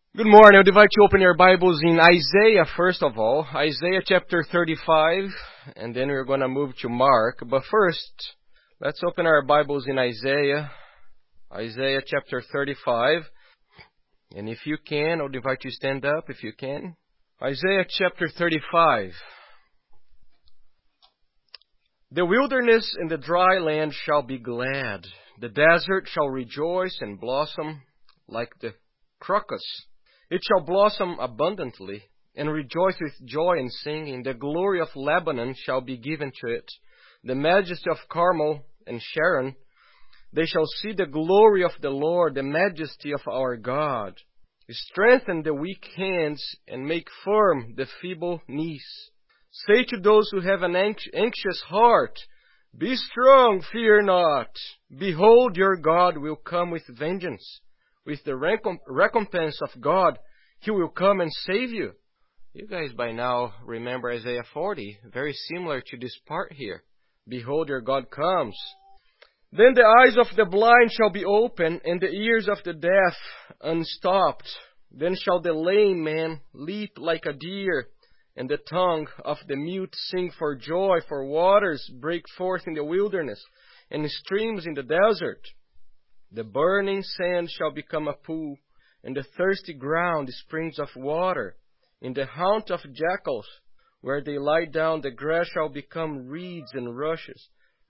Good morning. I would invite you to open your Bibles in Isaiah first of all. Isaiah chapter 35, and then we're going to move to Mark. But first, let's open our Bibles in Isaiah. Isaiah chapter 35. And if you can, I would invite you to stand up if you can. Isaiah chapter 35. The wilderness and the dry land shall be glad. The desert shall rejoice and blossom like the crocus. It shall blossom abundantly, and rejoice with joy and singing. The glory of Lebanon shall be given to it, the majesty of Carmel and Sharon. They shall see the glory of the Lord, the majesty of our God. Strengthen the weak hands, and make firm the feeble knees. Say to those who have an anxious heart, Be strong, fear not. Behold, your God will come with vengeance. With the recompense of God, He will come and save you. You guys by now remember Isaiah 40, very similar to this part here. Behold, your God comes. Then the eyes of the blind shall be opened, and the ears of the deaf unstopped. Then shall the lame man leap like a deer, and the tongue of the mute sing for joy, for waters break forth in the wilderness, and streams in the desert. The burning sand shall become a pool, and the thirsty ground springs of water. In the haunt of jackals, where they lie down, the grass shall become reeds and rushes,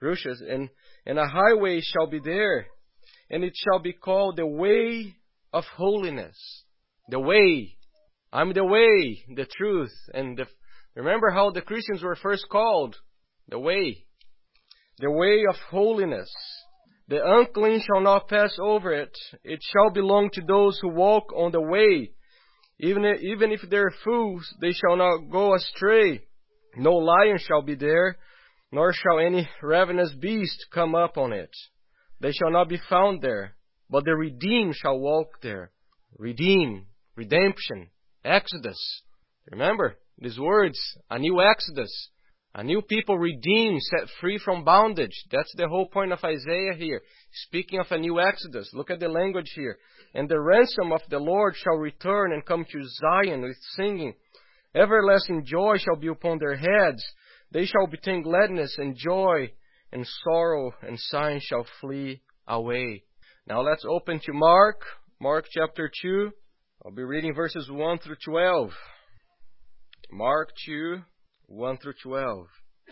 and a highway shall be there, and it shall be called the way of holiness. The way. I'm the way, the truth, and remember how the Christians were first called? The way. The way of holiness. The unclean shall not pass over it. It shall belong to those who walk on the way. Even if they're fools, they shall not go astray. No lion shall be there, nor shall any ravenous beast come up on it. They shall not be found there, but the redeemed shall walk there. Redeem, redemption, Exodus. Remember these words, a new Exodus. A new people redeemed, set free from bondage. That's the whole point of Isaiah here. Speaking of a new Exodus. Look at the language here. And the ransom of the Lord shall return and come to Zion with singing. Everlasting joy shall be upon their heads. They shall obtain gladness and joy, and sorrow and sighing shall flee away. Now let's open to Mark. Mark chapter 2. I'll be reading verses 1 through 12. Mark 2. 1 through 12.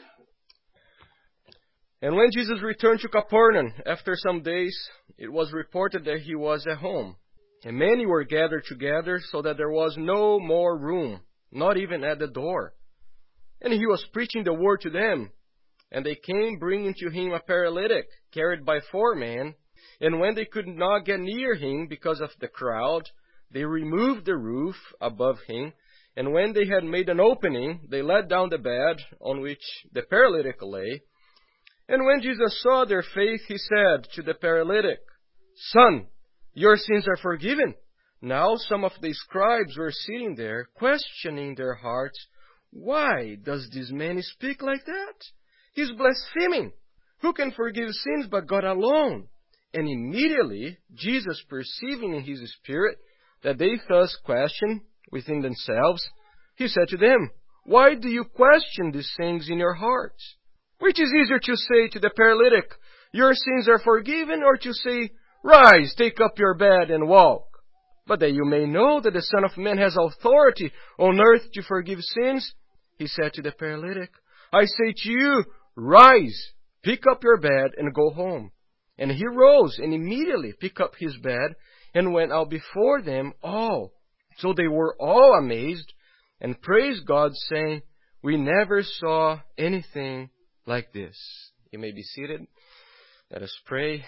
And when Jesus returned to Capernaum, after some days, it was reported that he was at home. And many were gathered together, so that there was no more room, not even at the door. And he was preaching the word to them. And they came, bringing to him a paralytic, carried by 4 men. And when they could not get near him because of the crowd, they removed the roof above him. And when they had made an opening, they let down the bed on which the paralytic lay. And when Jesus saw their faith, he said to the paralytic, Son, your sins are forgiven. Now some of the scribes were sitting there, questioning their hearts, Why does this man speak like that? He's blaspheming. Who can forgive sins but God alone? And immediately, Jesus, perceiving in his spirit that they thus questioned within themselves, he said to them, Why do you question these things in your hearts? Which is easier to say to the paralytic, Your sins are forgiven, or to say, Rise, take up your bed and walk? But that you may know that the Son of Man has authority on earth to forgive sins, he said to the paralytic, I say to you, Rise, pick up your bed and go home. And he rose and immediately picked up his bed and went out before them all. So they were all amazed and praised God, saying, We never saw anything like this. You may be seated. Let us pray.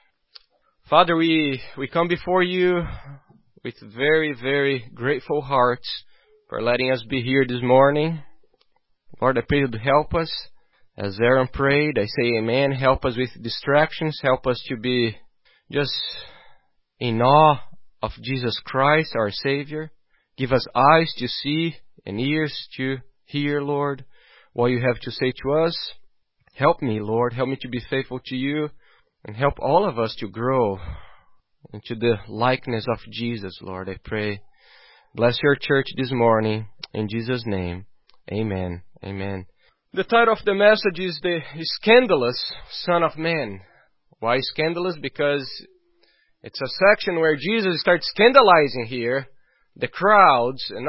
Father, we come before you with very, very grateful hearts for letting us be here this morning. Lord, I pray you to help us. As Aaron prayed, I say amen. Help us with distractions. Help us to be just in awe of Jesus Christ, our Savior. Give us eyes to see and ears to hear, Lord, what you have to say to us. Help me, Lord. Help me to be faithful to you, and help all of us to grow into the likeness of Jesus, Lord. I pray Bless your church this morning. In Jesus' name, amen. Amen. The title of the message is The Scandalous Son of Man. Why scandalous? Because it's a section where Jesus starts scandalizing here the crowds, and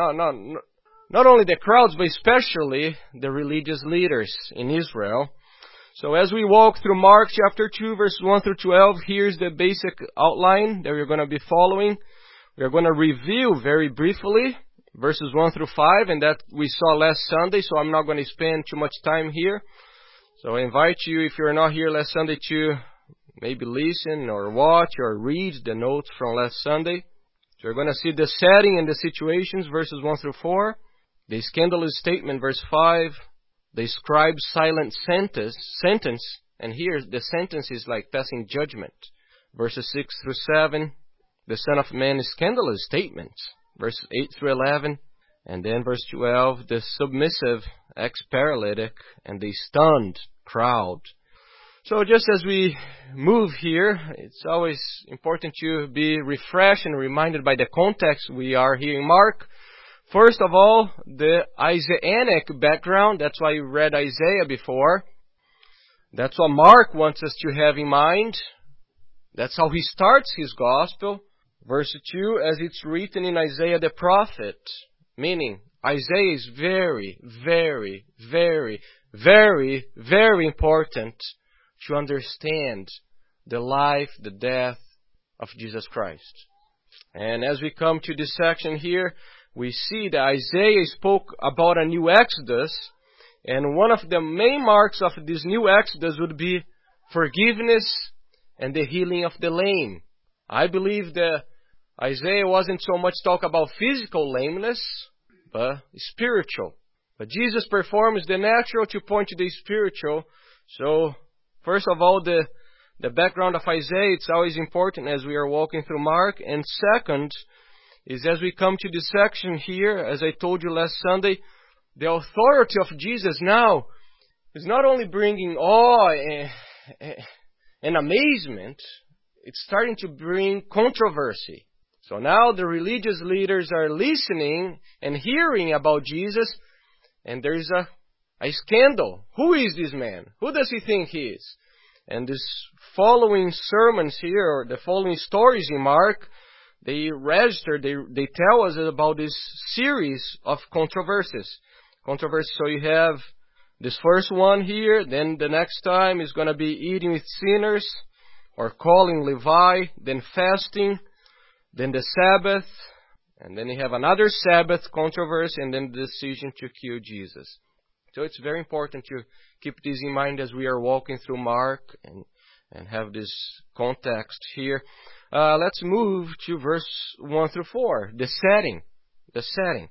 not only the crowds, but especially the religious leaders in Israel. So as we walk through Mark chapter 2, verses 1 through 12, here's the basic outline that we're going to be following. We're going to review very briefly verses 1 through 5, and that we saw last Sunday, so I'm not going to spend too much time here. So I invite you, if you're not here last Sunday, to maybe listen or watch or read the notes from last Sunday. So we're going to see the setting and the situations, verses 1 through 4. The scandalous statement, verse 5. The scribe's silent sentence, and here the sentence is like passing judgment. Verses 6 through 7, the Son of Man is scandalous statements. Verses 8 through 11, and then verse 12, the submissive ex-paralytic and the stunned crowd. So just as we move here, it's always important to be refreshed and reminded by the context we are here in Mark. First of all, the Isaianic background. That's why we read Isaiah before. That's what Mark wants us to have in mind. That's how he starts his gospel. Verse 2, as it's written in Isaiah the prophet. Meaning, Isaiah is very, very, very, very, very important to understand the life, the death of Jesus Christ. And as we come to this section here, we see that Isaiah spoke about a new Exodus, and one of the main marks of this new Exodus would be forgiveness and the healing of the lame. I believe that Isaiah wasn't so much talk about physical lameness, but spiritual. But Jesus performs the natural to point to the spiritual. So, first of all, the background of Isaiah, it's always important as we are walking through Mark. And second, is as we come to this section here, as I told you last Sunday, the authority of Jesus now is not only bringing awe and amazement, it's starting to bring controversy. So now the religious leaders are listening and hearing about Jesus, and there's a scandal. Who is this man? Who does he think he is? And this following sermons here, or the following stories in Mark, they register, they tell us about this series of controversies. So you have this first one here, then the next time is going to be eating with sinners, or calling Levi, then fasting, then the Sabbath, and then you have another Sabbath controversy, and then the decision to kill Jesus. So it's very important to keep this in mind as we are walking through Mark and have this context here. Let's move to verse 1 through 4, the setting.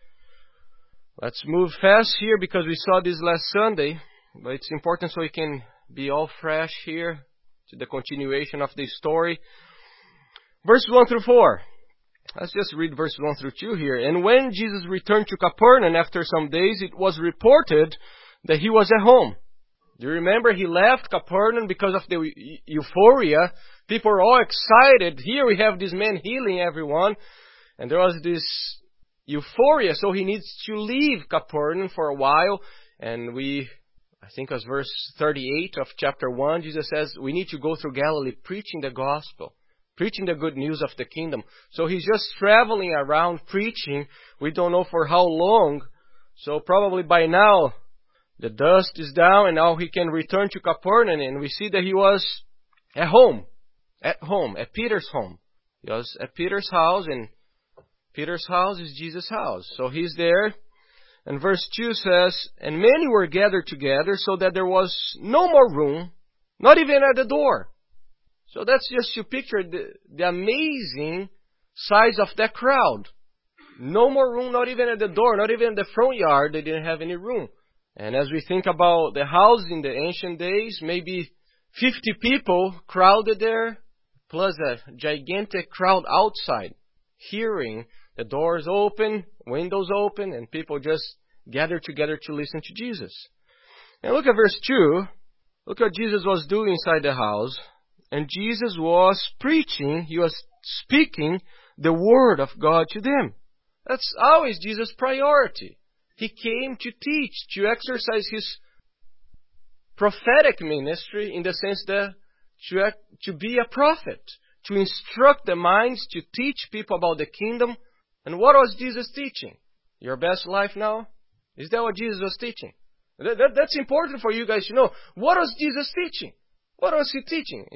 Let's move fast here because we saw this last Sunday, but it's important so we can be all fresh here to the continuation of the story. Verse 1 through 4. Let's just read verse 1 through 2 here. And when Jesus returned to Capernaum after some days, it was reported that he was at home. Do you remember he left Capernaum because of the euphoria? People were all excited. Here we have this man healing everyone. And there was this euphoria, so he needs to leave Capernaum for a while. And I think it was verse 38 of chapter 1, Jesus says, we need to go through Galilee preaching the gospel, preaching the good news of the kingdom. So he's just traveling around preaching. We don't know for how long. So probably by now, the dust is down and now he can return to Capernaum. And we see that he was at home, at Peter's home. He was at Peter's house, and Peter's house is Jesus' house. So he's there. And verse 2 says, and many were gathered together so that there was no more room, not even at the door. So that's just to picture the amazing size of that crowd. No more room, not even at the door, not even in the front yard. They didn't have any room. And as we think about the house in the ancient days, maybe 50 people crowded there, plus a gigantic crowd outside, hearing the doors open, windows open, and people just gathered together to listen to Jesus. And look at verse 2. Look what Jesus was doing inside the house. And Jesus was preaching, he was speaking the word of God to them. That's always Jesus' priority. He came to teach, to exercise His prophetic ministry in the sense that to be a prophet, to instruct the minds, to teach people about the kingdom. And what was Jesus teaching? Your best life now? Is that what Jesus was teaching? That's important for you guys to know. What was Jesus teaching? What was He teaching?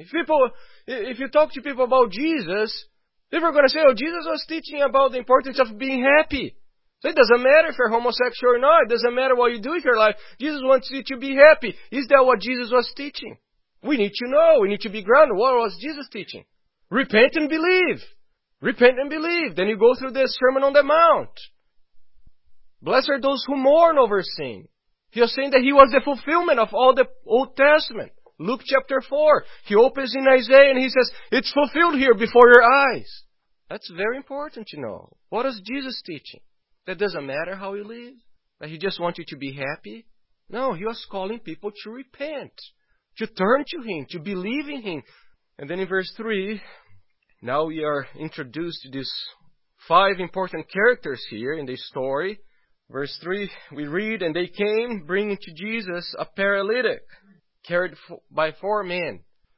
If you talk to people about Jesus, people are going to say, oh, Jesus was teaching about the importance of being happy. So it doesn't matter if you're homosexual or not. It doesn't matter what you do with your life. Jesus wants you to be happy. Is that what Jesus was teaching? We need to know. We need to be grounded. What was Jesus teaching? Repent and believe. Repent and believe. Then you go through the Sermon on the Mount. Blessed are those who mourn over sin. He was saying that He was the fulfillment of all the Old Testament. Luke chapter 4. He opens in Isaiah and He says, it's fulfilled here before your eyes. That's very important to know. What is Jesus teaching? That doesn't matter how you live? That He just wants you to be happy? No, He was calling people to repent, to turn to Him, to believe in Him. And then in verse 3, now we are introduced to these 5 important characters here in this story. Verse 3, we read, and they came, bringing to Jesus a paralytic, carried by 4 men.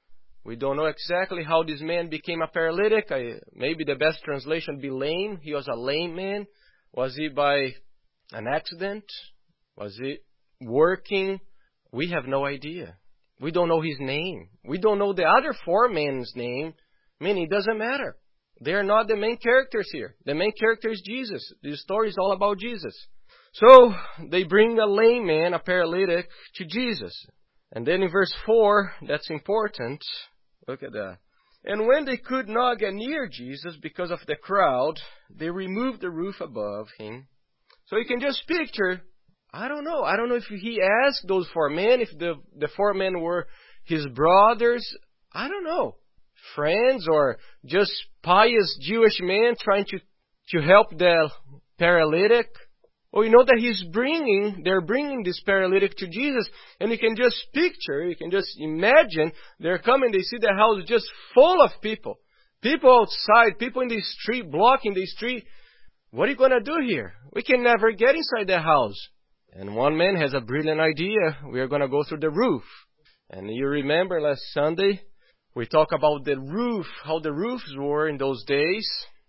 We don't know exactly how this man became a paralytic. Maybe the best translation would be lame. He was a lame man. Was he by an accident? Was he working? We have no idea. We don't know his name. We don't know the other 4 men's name. I mean, it doesn't matter. They are not the main characters here. The main character is Jesus. This story is all about Jesus. So, they bring a lame man, a paralytic, to Jesus. And then in verse 4, that's important. Look at that. And when they could not get near Jesus because of the crowd, they removed the roof above him. So you can just picture, I don't know if he asked those 4 men, if the 4 men were his brothers, I don't know, friends or just pious Jewish men trying to help the paralytic. Well, you know that they're bringing this paralytic to Jesus, and you can just picture, you can just imagine, they're coming, they see the house just full of people. People outside, people in the street, blocking the street. What are you going to do here? We can never get inside the house. And one man has a brilliant idea. We are going to go through the roof. And you remember last Sunday, we talked about the roof, how the roofs were in those days.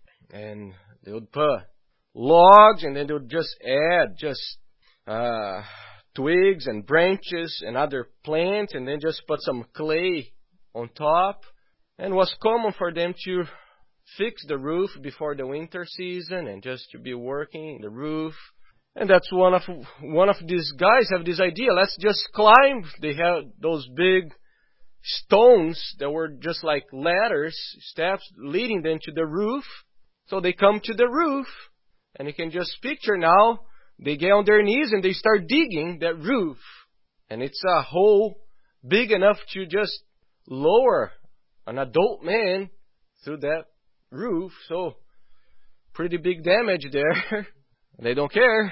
And they would put logs, and then they would just add twigs and branches and other plants, and then just put some clay on top. And it was common for them to fix the roof before the winter season and just to be working the roof. And that's one of these guys have this idea. Let's just climb. They had those big stones that were just like ladders, steps leading them to the roof. So they come to the roof. And you can just picture now, they get on their knees and they start digging that roof. And it's a hole big enough to just lower an adult man through that roof. So, pretty big damage there. They don't care.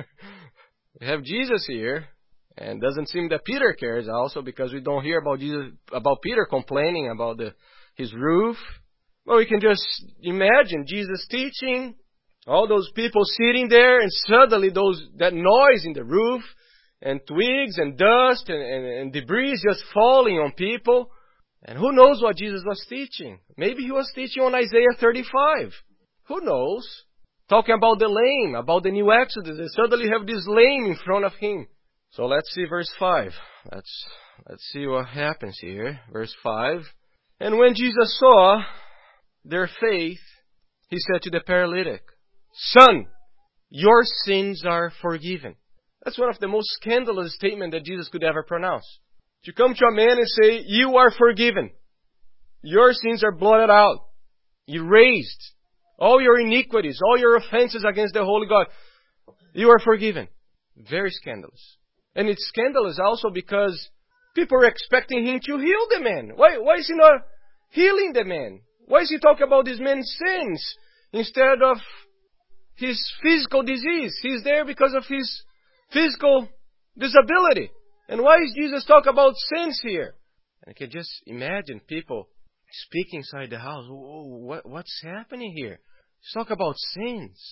We have Jesus here. And it doesn't seem that Peter cares also, because we don't hear about Peter complaining about his roof. Well, we can just imagine Jesus teaching, all those people sitting there, and suddenly that noise in the roof, and twigs and dust and debris just falling on people. And who knows what Jesus was teaching? Maybe He was teaching on Isaiah 35. Who knows? Talking about the lame, about the new Exodus. They suddenly have this lame in front of Him. So let's see verse 5. Let's see what happens here. Verse 5. And when Jesus saw their faith, He said to the paralytic, Son, your sins are forgiven. That's one of the most scandalous statements that Jesus could ever pronounce. To come to a man and say, you are forgiven. Your sins are blotted out, erased. All your iniquities, all your offenses against the Holy God, you are forgiven. Very scandalous. And it's scandalous also because people are expecting Him to heal the man. Why is He not healing the man? Why is He talking about this man's sins instead of his physical disease? He's there because of his physical disability. And why is Jesus talking about sins here? And I can just imagine people speaking inside the house. What's happening here? He's talking about sins.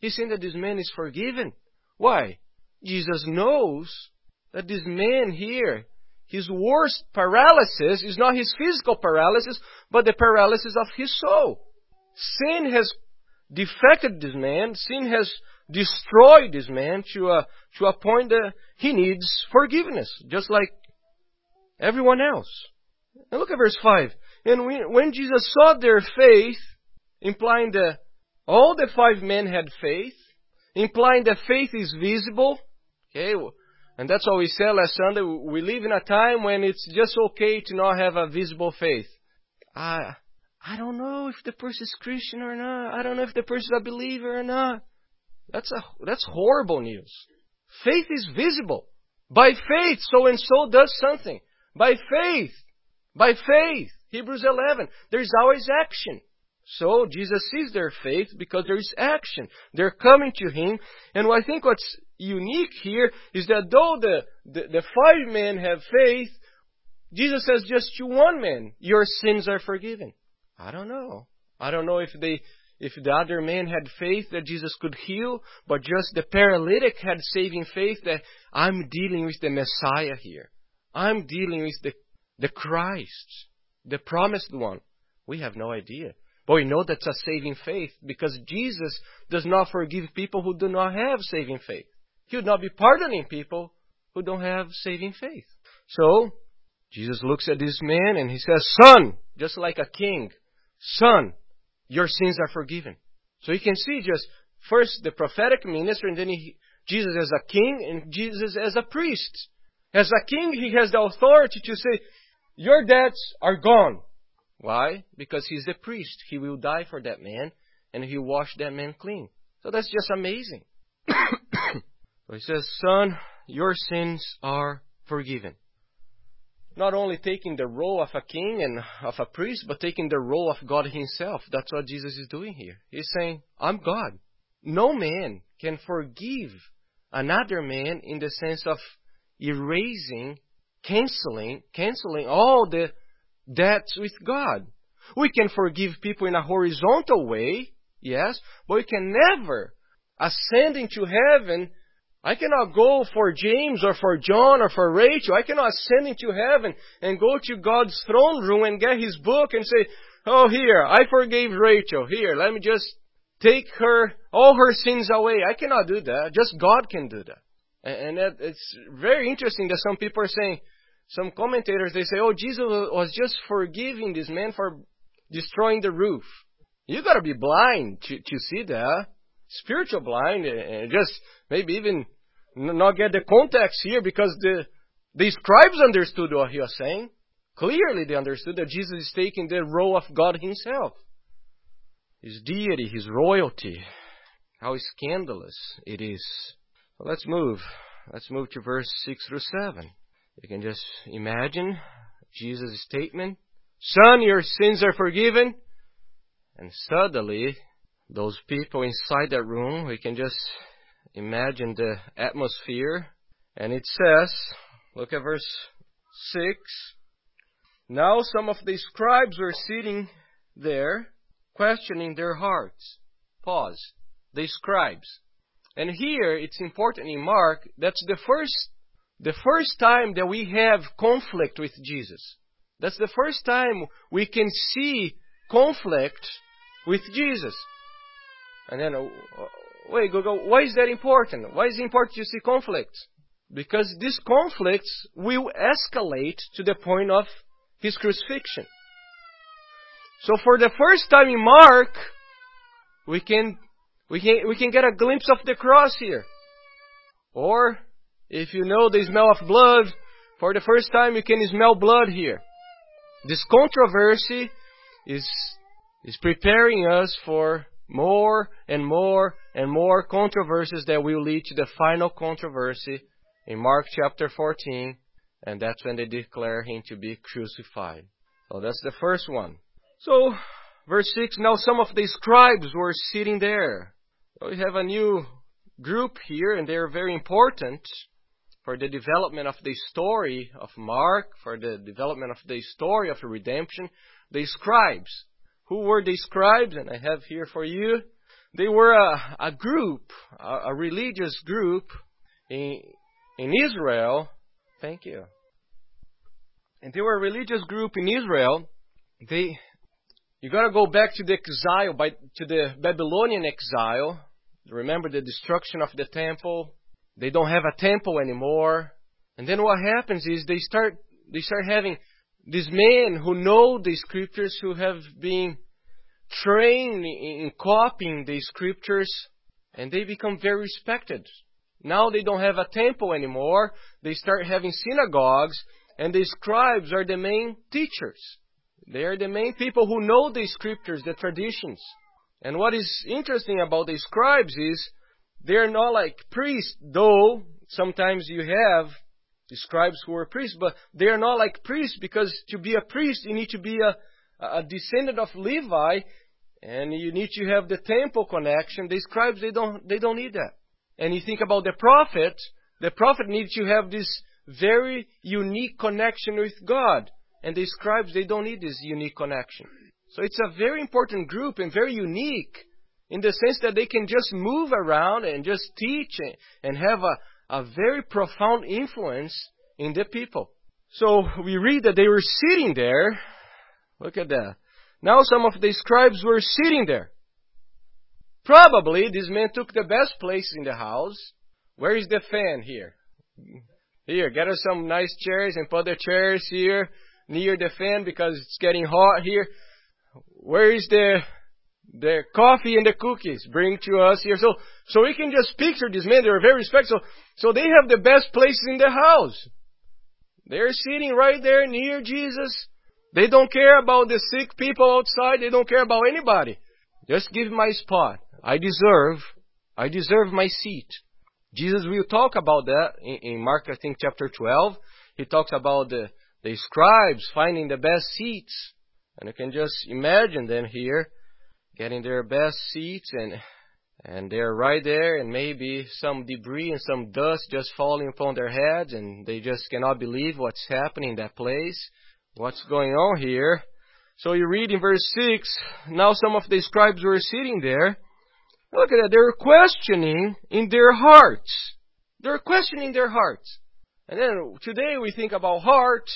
He's saying that this man is forgiven. Why? Jesus knows that this man here, his worst paralysis is not his physical paralysis, but the paralysis of his soul. Sin has defected this man. Sin has destroyed this man to a point that he needs forgiveness, just like everyone else. And look at verse 5. And when Jesus saw their faith, implying that all the 5 men had faith, implying that faith is visible. Okay, and that's what we said last Sunday. We live in a time when it's just okay to not have a visible faith. I don't know if the person is Christian or not. I don't know if the person is a believer or not. That's horrible news. Faith is visible. By faith, so and so does something. By faith. Hebrews 11. There's always action. So Jesus sees their faith because there is action. They're coming to Him. And I think what's unique here is that though the 5 men have faith, Jesus says just to one man, your sins are forgiven. I don't know. I don't know if the other man had faith that Jesus could heal, but just the paralytic had saving faith that I'm dealing with the Messiah here. I'm dealing with the Christ, the promised one. We have no idea. But we know that's a saving faith because Jesus does not forgive people who do not have saving faith. He would not be pardoning people who don't have saving faith. So, Jesus looks at this man and He says, Son, just like a king, Son, your sins are forgiven. So you can see just first the prophetic ministry and then Jesus as a king and Jesus as a priest. As a king, He has the authority to say, your debts are gone. Why? Because He's the priest. He will die for that man and He will wash that man clean. So that's just amazing. So He says, Son, your sins are forgiven. Not only taking the role of a king and of a priest, but taking the role of God Himself. That's what Jesus is doing here. He's saying, I'm God. No man can forgive another man in the sense of erasing, canceling all the debts with God. We can forgive people in a horizontal way, yes, but we can never ascend into heaven. I cannot go for James or for John or for Rachel. I cannot ascend into heaven and go to God's throne room and get His book and say, oh, here, I forgave Rachel. Here, let me just take all her sins away. I cannot do that. Just God can do that. And it's very interesting that some people are saying, some commentators, they say, oh, Jesus was just forgiving this man for destroying the roof. You got to be blind to see that. Spiritual blind, and just maybe even not get the context here, because the scribes understood what he was saying. Clearly they understood that Jesus is taking the role of God Himself. His deity, His royalty. How scandalous it is. So let's move. Let's move to verse 6 through 7. You can just imagine Jesus' statement. Son, your sins are forgiven. And suddenly, those people inside that room, we can just imagine the atmosphere. And it says, look at verse 6. Now some of the scribes were sitting there, questioning their hearts. Pause. The scribes. And here, it's important in Mark, that's the first time that we have conflict with Jesus. That's the first time we can see conflict with Jesus. And then, wait, Google, why is that important? Why is it important to see conflict? Because these conflicts will escalate to the point of His crucifixion. So for the first time in Mark, we can get a glimpse of the cross here. Or, if you know the smell of blood, for the first time you can smell blood here. This controversy is preparing us for more and more and more controversies that will lead to the final controversy in Mark chapter 14, and that's when they declare Him to be crucified. So that's the first one. So, verse 6, now some of the scribes were sitting there. So we have a new group here, and they are very important for the development of the story of Mark, for the development of the story of the redemption. The scribes. Who were the scribes? And I have here for you They were a group, a religious group in Israel. Thank you. And they were a religious group in Israel. You got to go back to the exile, to the Babylonian exile. Remember the destruction of the temple? They don't have a temple anymore. And then what happens is they start having these men who know the scriptures, who have been trained in copying the scriptures, and they become very respected. Now they don't have a temple anymore. They start having synagogues, and the scribes are the main teachers. They are the main people who know the scriptures, the traditions. And what is interesting about the scribes is they're not like priests, though sometimes you have the scribes who are priests, but they are not like priests, because to be a priest you need to be a descendant of Levi, and you need to have the temple connection. The scribes, they don't need that. And you think about the prophet needs to have this very unique connection with God. And the scribes, they don't need this unique connection. So it's a very important group and very unique in the sense that they can just move around and just teach and have a very profound influence in the people. So we read that they were sitting there. Look at that. Now some of the scribes were sitting there. Probably these men took the best place in the house. Where is the fan here? Here, get us some nice chairs and put the chairs here near the fan because it's getting hot here. Where is the coffee and the cookies? Bring to us here. So we can just picture these men. They are very respectful. So they have the best places in the house. They're sitting right there near Jesus. They don't care about the sick people outside. They don't care about anybody. Just give my spot. I deserve my seat. Jesus will talk about that in Mark, I think, chapter 12. He talks about the scribes finding the best seats. And you can just imagine them here getting their best seats, and they're right there, and maybe some debris and some dust just falling upon their heads, and they just cannot believe what's happening in that place. What's going on here? So you read in verse 6, now some of the scribes were sitting there. Look at that. They're questioning in their hearts. They're questioning their hearts. And then today we think about heart.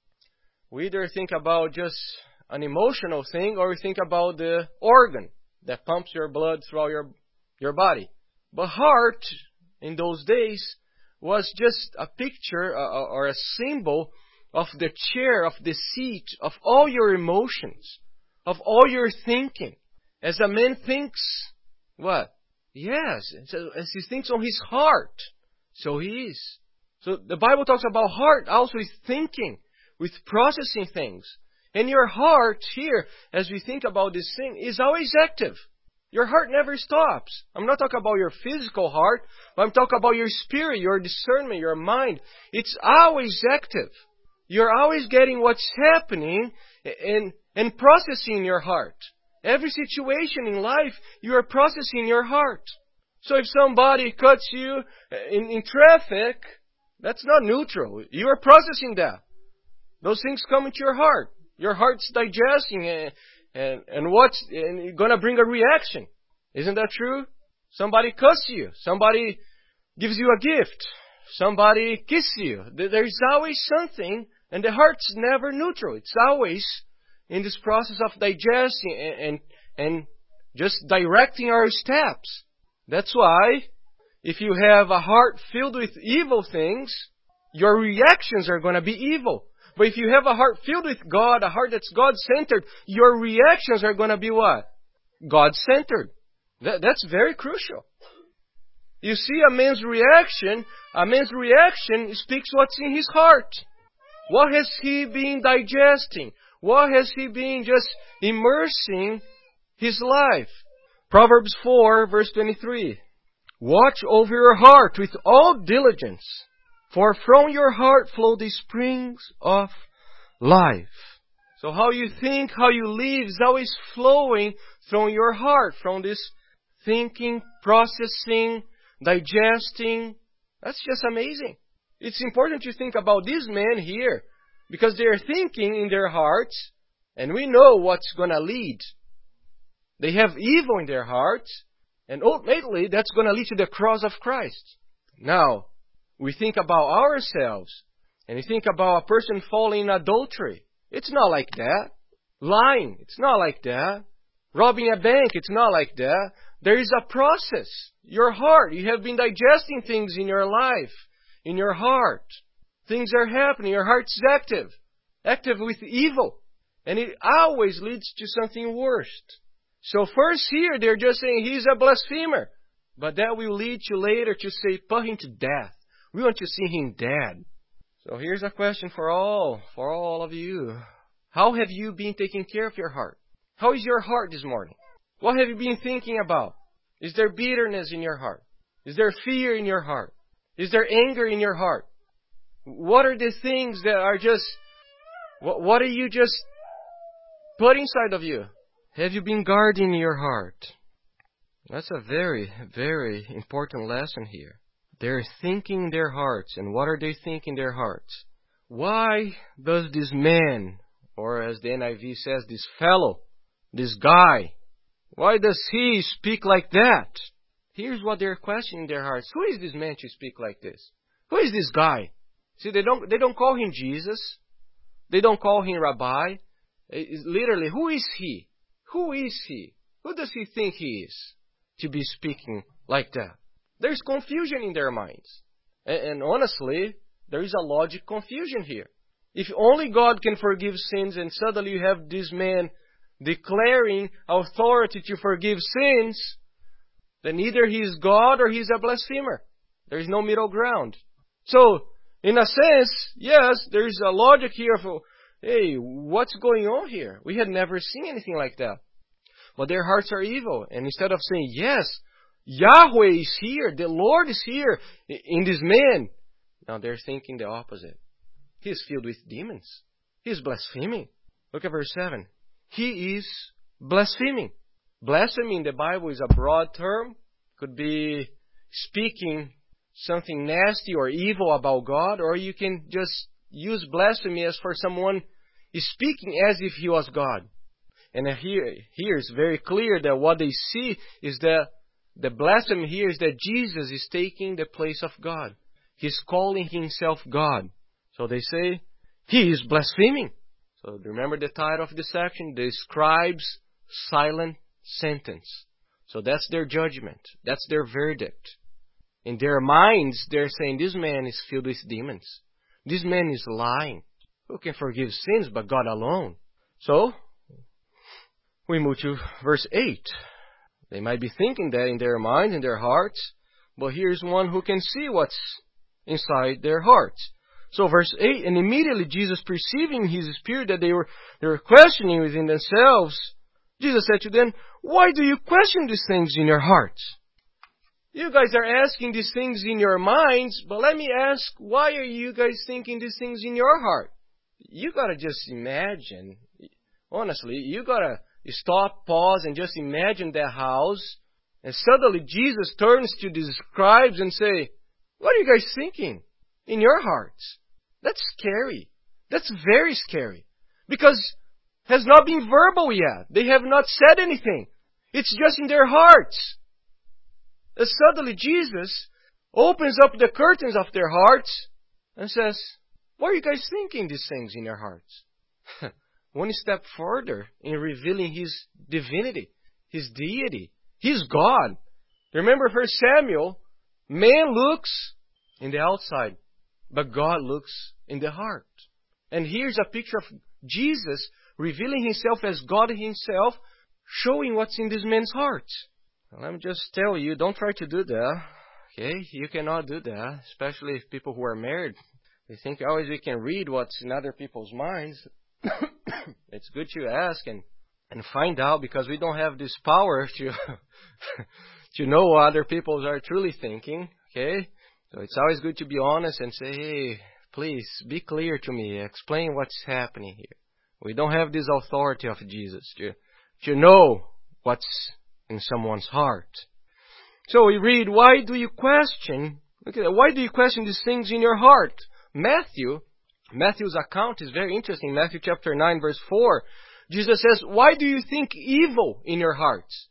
We either think about just an emotional thing, or we think about the organ that pumps your blood throughout your body. But heart, in those days, was just a picture or a symbol of the chair, of the seat, of all your emotions, of all your thinking. As a man thinks, what? Yes, as he thinks on his heart, so he is. So the Bible talks about heart also with thinking, with processing things. And your heart here, as we think about this thing, is always active. Your heart never stops. I'm not talking about your physical heart, but I'm talking about your spirit, your discernment, your mind. It's always active. You're always getting what's happening and processing your heart. Every situation in life, you are processing your heart. So if somebody cuts you in traffic, that's not neutral. You are processing that. Those things come into your heart. Your heart's digesting and gonna bring a reaction. Isn't that true? Somebody cuts you. Somebody gives you a gift. Somebody kisses you. There's always something, and the heart's never neutral. It's always in this process of digesting and just directing our steps. That's why if you have a heart filled with evil things, your reactions are going to be evil. But if you have a heart filled with God, a heart that's God-centered, your reactions are going to be what? God-centered. That's very crucial. You see, a man's reaction speaks what's in his heart. What has he been digesting? What has he been just immersing his life? Proverbs 4, verse 23. Watch over your heart with all diligence, for from your heart flow the springs of life. So how you think, how you live is always flowing from your heart, from this thinking, processing, digesting. That's just amazing. It's important to think about these men here, because they are thinking in their hearts, and we know what's going to lead. They have evil in their hearts, And ultimately, that's going to lead to the cross of Christ. Now, we think about ourselves, and we think about a person falling in adultery. It's not like that. Lying, it's not like that. Robbing a bank, it's not like that. There is a process. Your heart, you have been digesting things in your life, in your heart. Things are happening. Your heart's active with evil. And it always leads to something worse. So first here, they're just saying he's a blasphemer. But that will lead you later to say, put him to death. We want to see him dead. So here's a question for all of you. How have you been taking care of your heart? How is your heart this morning? What have you been thinking about? Is there bitterness in your heart? Is there fear in your heart? Is there anger in your heart? What are the things that are just... What are you just put inside of you? Have you been guarding your heart? That's a very, very important lesson here. They're thinking in their hearts. And what are they thinking in their hearts? Why does this man, or as the NIV says, this fellow, this guy, why does he speak like that? Here's what they're questioning in their hearts. Who is this man to speak like this? Who is this guy? See, they don't call him Jesus. They don't call him Rabbi. It's literally, who is he? Who is he? Who does he think he is to be speaking like that? There's confusion in their minds. And honestly, there is a logic confusion here. If only God can forgive sins and suddenly you have this man declaring authority to forgive sins, then either he is God or he is a blasphemer. There is no middle ground. So, in a sense, yes, there is a logic here for, hey, what's going on here? We had never seen anything like that. But their hearts are evil. And instead of saying, yes, Yahweh is here, the Lord is here in this man, now they're thinking the opposite. He is filled with demons. He is blaspheming. Look at verse 7. He is blaspheming. Blasphemy in the Bible is a broad term. Could be speaking something nasty or evil about God, or you can just use blasphemy as for someone speaking as if he was God. And here it's very clear that what they see is that the blasphemy here is that Jesus is taking the place of God. He's calling himself God. So they say, he is blaspheming. So remember the title of the section? The scribes' silent sentence. So that's their judgment. That's their verdict. In their minds, they're saying, this man is filled with demons. This man is lying. Who can forgive sins but God alone? So, we move to verse 8. They might be thinking that in their minds, in their hearts, but here's one who can see what's inside their hearts. So verse 8, and immediately Jesus, perceiving his spirit that they were questioning within themselves, Jesus said to them, why do you question these things in your hearts? You guys are asking these things in your minds, but let me ask, why are you guys thinking these things in your heart? You gotta just imagine, honestly, you gotta stop, pause, and just imagine that house, and suddenly Jesus turns to the scribes and say, what are you guys thinking in your hearts? That's scary. That's very scary. Because it has not been verbal yet. They have not said anything. It's just in their hearts. And suddenly Jesus opens up the curtains of their hearts and says, why are you guys thinking these things in your hearts? One step further in revealing his divinity, his deity. He's God. Remember 1 Samuel, man looks in the outside, but God looks in the heart. And here's a picture of Jesus revealing himself as God himself, showing what's in this man's heart. Let me just tell you, don't try to do that. Okay? You cannot do that, especially if people who are married. They think always we can read what's in other people's minds. It's good to ask and find out, because we don't have this power to to know what other people are truly thinking. Okay? So it's always good to be honest and say, hey, please be clear to me. Explain what's happening here. We don't have this authority of Jesus to know what's in someone's heart. So we read, why do you question these things in your heart? Matthew's account is very interesting. Matthew chapter 9 verse 4. Jesus says, why do you think evil in your hearts?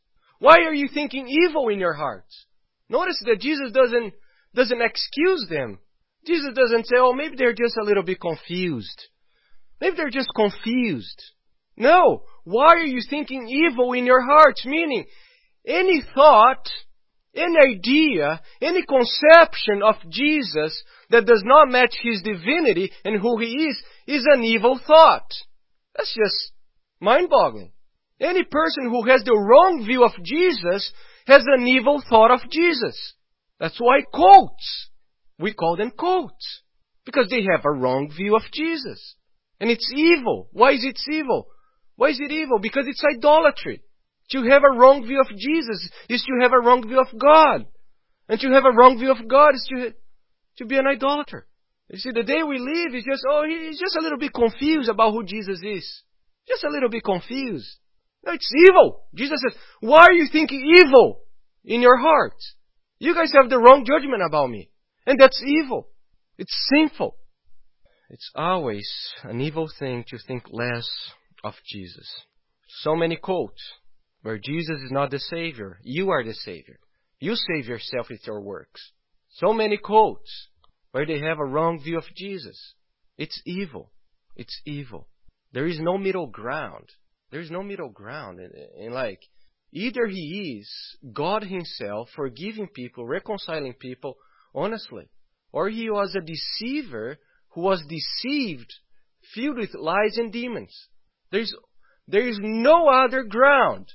Why are you thinking evil in your hearts? Notice that Jesus doesn't excuse them. Jesus doesn't say, oh, maybe they're just a little bit confused. Maybe they're just confused. No. Why are you thinking evil in your hearts? Meaning, any thought, any idea, any conception of Jesus that does not match His divinity and who He is an evil thought. That's just mind-boggling. Any person who has the wrong view of Jesus has an evil thought of Jesus. That's why cults, we call them cults, because they have a wrong view of Jesus. And it's evil. Why is it evil? Why is it evil? Because it's idolatry. To have a wrong view of Jesus is to have a wrong view of God. And to have a wrong view of God is to be an idolater. You see, the day we live is just, he's just a little bit confused about who Jesus is. Just a little bit confused. No, it's evil. Jesus says, why are you thinking evil in your heart? You guys have the wrong judgment about me. And that's evil. It's sinful. It's always an evil thing to think less of Jesus. So many quotes where Jesus is not the Savior. You are the Savior. You save yourself with your works. So many quotes where they have a wrong view of Jesus. It's evil. It's evil. There is no middle ground. There is no middle ground. And like, either He is God Himself, forgiving people, reconciling people honestly, or He was a deceiver who was deceived, filled with lies and demons. There is no other ground.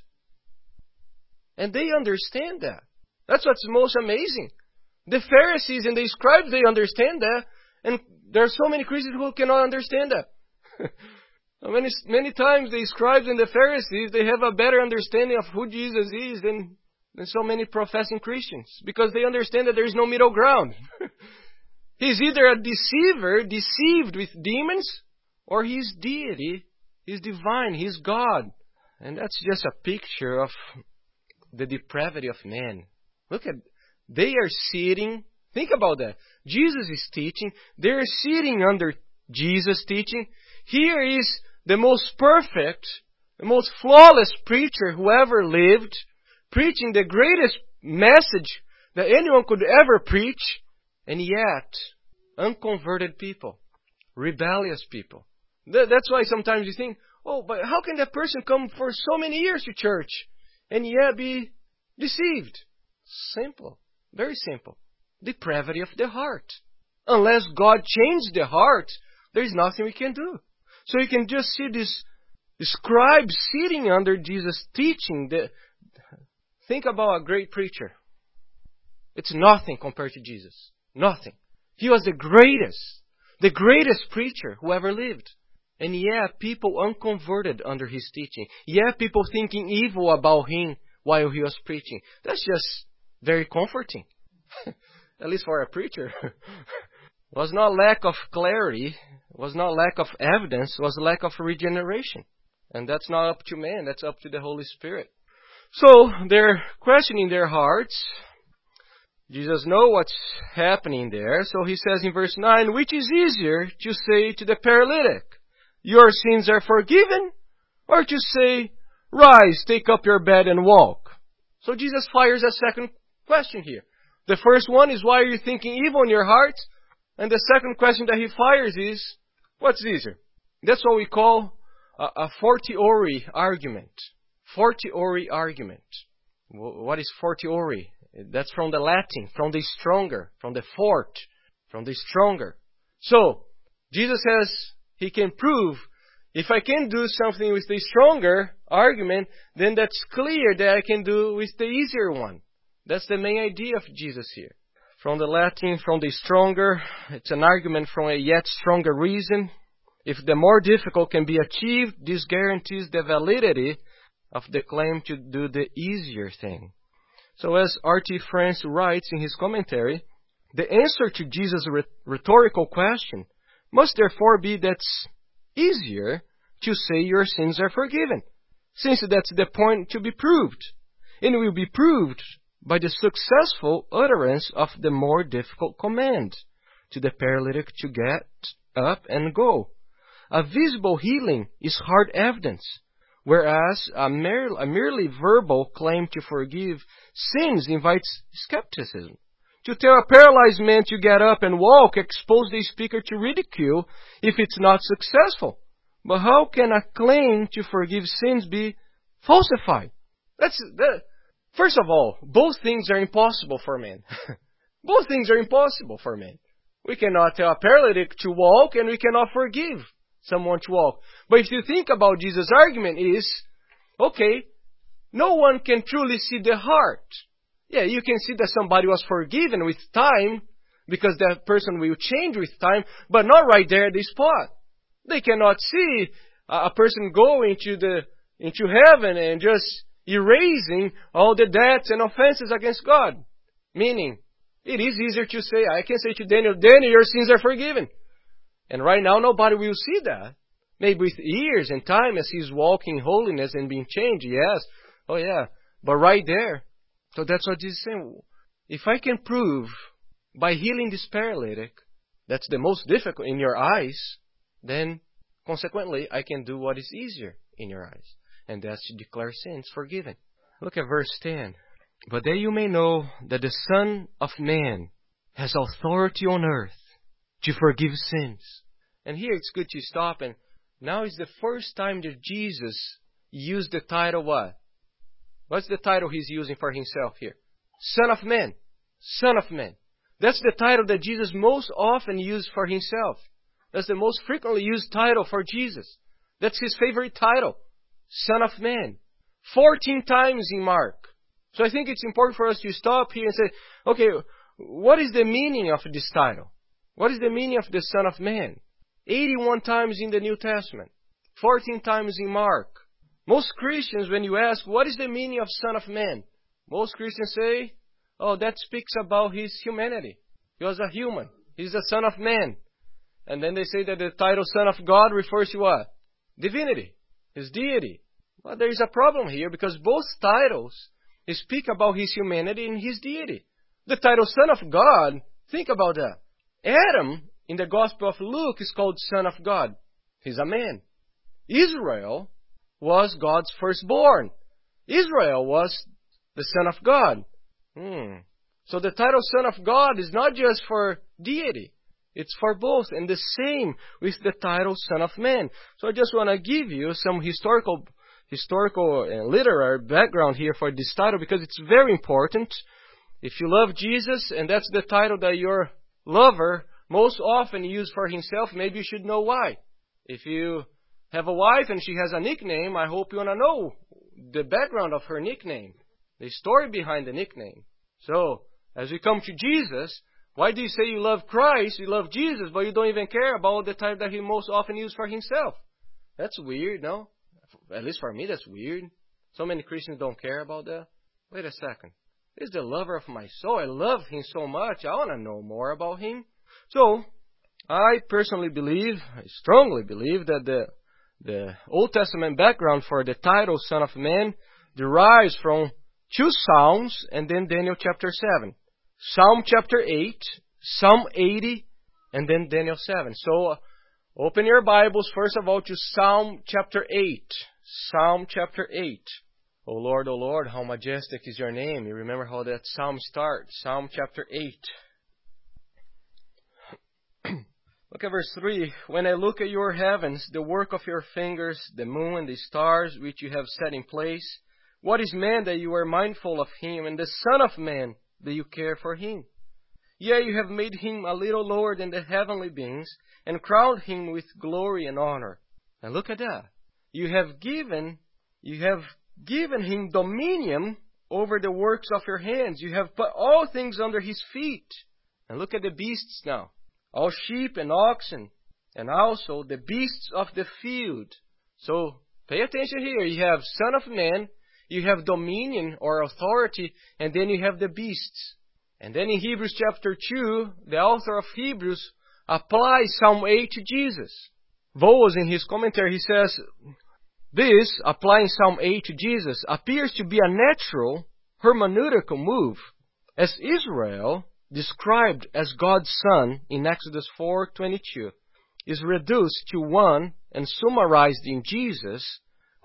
And they understand that. That's what's most amazing. The Pharisees and the scribes, they understand that. And there are so many Christians who cannot understand that. Many times the scribes and the Pharisees, they have a better understanding of who Jesus is than so many professing Christians. Because they understand that there is no middle ground. He's either a deceiver, deceived with demons, or He's deity, He's divine, He's God. And that's just a picture of the depravity of man. Look at, they are sitting, think about that. Jesus is teaching, they're sitting under Jesus' teaching. Here is the most perfect, the most flawless preacher who ever lived, preaching the greatest message that anyone could ever preach, and yet, unconverted people, rebellious people. That's why sometimes you think, but how can that person come for so many years to church and yet be deceived? Simple. Very simple. Depravity of the heart. Unless God changed the heart, there is nothing we can do. So you can just see this scribe sitting under Jesus' teaching. Think about a great preacher. It's nothing compared to Jesus. Nothing. He was the greatest preacher who ever lived. And yet people unconverted under His teaching. Yet people thinking evil about Him while He was preaching. That's just very comforting. At least for a preacher. It was not lack of clarity. It was not lack of evidence. It was lack of regeneration. And that's not up to man. That's up to the Holy Spirit. So they're questioning their hearts. Jesus knows what's happening there. So He says in verse 9, which is easier to say to the paralytic, your sins are forgiven, or to say, rise, take up your bed and walk? So Jesus fires a second question here. The first one is, why are you thinking evil in your hearts? And the second question that He fires is, what's easier? That's what we call a fortiori argument. Fortiori argument. What is fortiori? That's from the Latin, from the stronger, from the fort, from the stronger. So, Jesus says He can prove, if I can do something with the stronger argument, then that's clear that I can do with the easier one. That's the main idea of Jesus here. From the Latin, from the stronger, it's an argument from a yet stronger reason. If the more difficult can be achieved, this guarantees the validity of the claim to do the easier thing. So as R.T. France writes in his commentary, the answer to Jesus' rhetorical question must therefore be that's easier to say your sins are forgiven, since that's the point to be proved, and will be proved by the successful utterance of the more difficult command to the paralytic to get up and go. A visible healing is hard evidence, whereas a merely verbal claim to forgive sins invites skepticism. To tell a paralyzed man to get up and walk exposes the speaker to ridicule if it's not successful. But how can a claim to forgive sins be falsified? First of all, both things are impossible for men. Both things are impossible for men. We cannot tell a paralytic to walk, and we cannot forgive someone to walk. But if you think about Jesus' argument is, okay, no one can truly see the heart. Yeah, you can see that somebody was forgiven with time, because that person will change with time, but not right there at the spot. They cannot see a person going into heaven and just erasing all the debts and offenses against God. Meaning, it is easier to say, I can say to Daniel, Daniel, your sins are forgiven. And right now, nobody will see that. Maybe with years and time as he's walking in holiness and being changed, yes. Oh yeah. But right there. So that's what Jesus is saying. If I can prove by healing this paralytic, that's the most difficult in your eyes, then consequently I can do what is easier in your eyes. And that's to declare sins forgiven. Look at verse 10. But that you may know that the Son of Man has authority on earth to forgive sins. And here it's good to stop. And now is the first time that Jesus used the title what? What's the title he's using for himself here? Son of Man. Son of Man. That's the title that Jesus most often used for himself. That's the most frequently used title for Jesus. That's his favorite title. Son of Man. 14 times in Mark. So I think it's important for us to stop here and say, okay, what is the meaning of this title? What is the meaning of the Son of Man? 81 times in the New Testament. 14 times in Mark. Most Christians, when you ask, what is the meaning of Son of Man? Most Christians say, oh, that speaks about his humanity. He was a human. He's the Son of Man. And then they say that the title Son of God refers to what? Divinity. His deity. Well, there is a problem here because both titles speak about his humanity and his deity. The title Son of God, think about that. Adam, in the Gospel of Luke, is called Son of God. He's a man. Israel was God's firstborn. Israel was the Son of God. So the title Son of God is not just for deity. It's for both. And the same with the title Son of Man. So I just want to give you some historical and literary background here for this title because it's very important. If you love Jesus and that's the title that your lover most often uses for himself, maybe you should know why. If you have a wife and she has a nickname, I hope you want to know the background of her nickname, the story behind the nickname. So, as we come to Jesus, why do you say you love Christ, you love Jesus, but you don't even care about the title that he most often uses for himself? That's weird, no? At least for me, that's weird. So many Christians don't care about that. Wait a second. He's the lover of my soul. I love him so much. I want to know more about him. So, I personally believe, I strongly believe that the Old Testament background for the title Son of Man derives from 2 Psalms and then Daniel chapter 7. Psalm chapter 8, Psalm 80, and then Daniel 7. So, open your Bibles, first of all, to Psalm chapter 8. Psalm chapter 8. O Lord, how majestic is your name. You remember how that psalm starts. Psalm chapter 8. Look at verse 3. When I look at your heavens, the work of your fingers, the moon and the stars which you have set in place, what is man that you are mindful of him, and the Son of Man that you care for him? Yea, you have made him a little lower than the heavenly beings, and crowned him with glory and honor. Now look at that. You have given him dominion over the works of your hands. You have put all things under his feet. And look at the beasts now. All sheep and oxen, and also the beasts of the field. So, pay attention here. You have Son of Man, you have dominion or authority, and then you have the beasts. And then in Hebrews chapter 2, the author of Hebrews applies Psalm 8 to Jesus. Voss, in his commentary, he says, this, applying Psalm 8 to Jesus, appears to be a natural hermeneutical move, as Israel, described as God's Son in Exodus 4:22, is reduced to one and summarized in Jesus,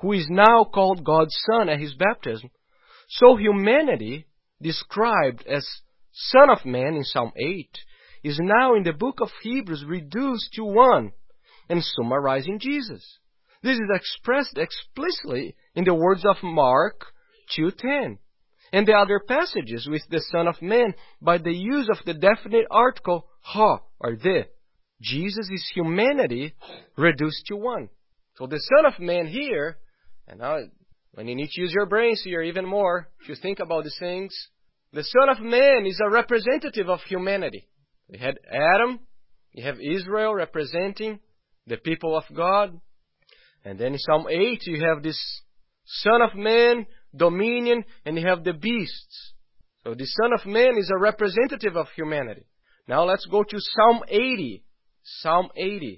who is now called God's Son at his baptism. So humanity, described as Son of Man in Psalm 8, is now in the book of Hebrews reduced to one and summarizing Jesus. This is expressed explicitly in the words of Mark 2:10 and the other passages with the Son of Man by the use of the definite article ha or the. Jesus is humanity reduced to one. So the Son of Man here, and now when you need to use your brains here even more, if you think about these things, the Son of Man is a representative of humanity. We had Adam, you have Israel representing the people of God, and then in Psalm 8 you have this Son of Man, dominion, and you have the beasts. So the Son of Man is a representative of humanity. Now let's go to Psalm 80. Psalm 80.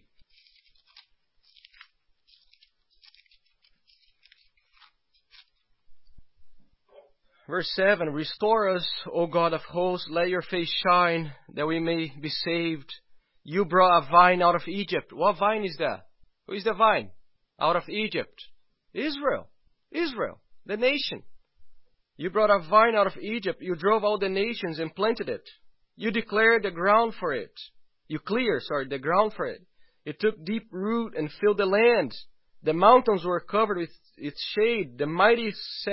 Verse 7, Restore us, O God of hosts, let your face shine, that we may be saved. You brought a vine out of Egypt. What vine is that? Who is the vine? Out of Egypt. Israel. Israel, the nation. You brought a vine out of Egypt. You drove out the nations and planted it. You declared the ground for it. You cleared, the ground for it. It took deep root and filled the land. The mountains were covered with its shade, the mighty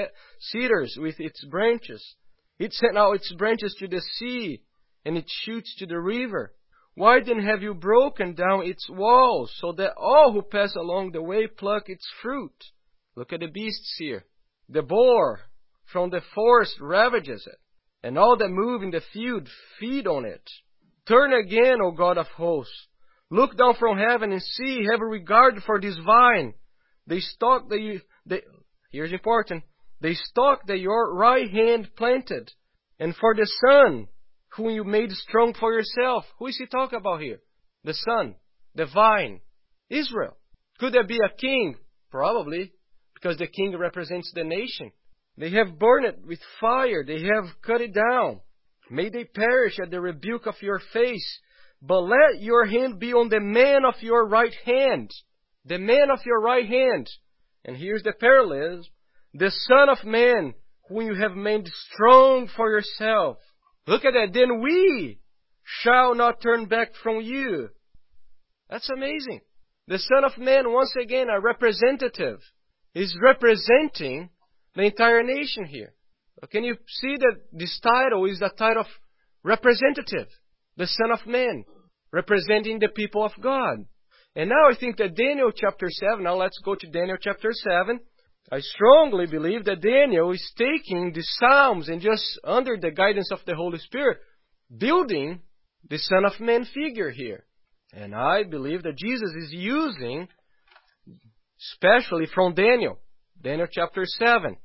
cedars with its branches. It sent out its branches to the sea, and its shoots to the river. Why then have you broken down its walls, so that all who pass along the way pluck its fruit? Look at the beasts here. The boar from the forest ravages it, and all that move in the field feed on it. Turn again, O God of hosts. Look down from heaven and see, have regard for this vine. The stalk here's important, the stalk that your right hand planted, and for the son whom you made strong for yourself. Who is he talking about here? The son, the vine, Israel. Could there be a king? Probably, because the king represents the nation. They have burned it with fire, they have cut it down. May they perish at the rebuke of your face. But let your hand be on the man of your right hand. The man of your right hand. And here's the parallel. The Son of Man, whom you have made strong for yourself. Look at that. Then we shall not turn back from you. That's amazing. The Son of Man, once again, a representative, is representing the entire nation here. Can you see that this title is the title of representative? The Son of Man, representing the people of God. And now I think that Daniel chapter 7, now let's go to Daniel chapter 7. I strongly believe that Daniel is taking the Psalms and just under the guidance of the Holy Spirit, building the Son of Man figure here. And I believe that Jesus is using, especially from Daniel chapter 7.